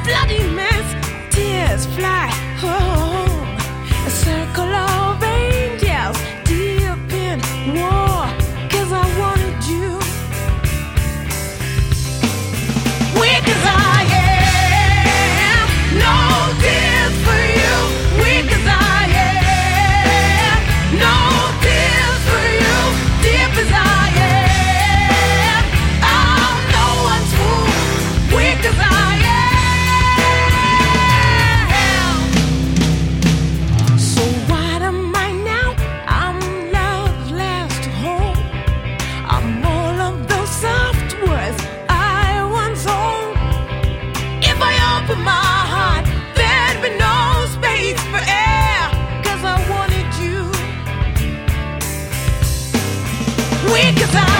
bloody mess, tears fly. Oh, a circle of angels deep in war, 'cause I wanted you. Weak as I am, no tears for you. Weak as I am, no tears for you. Deep as I am, I'm no one's fool. Weak as I am. So what am I now? I'm love's last home. I'm all of those soft words I once owned. If I open my heart, there'd be no space for air, 'cause I wanted you. Weak as I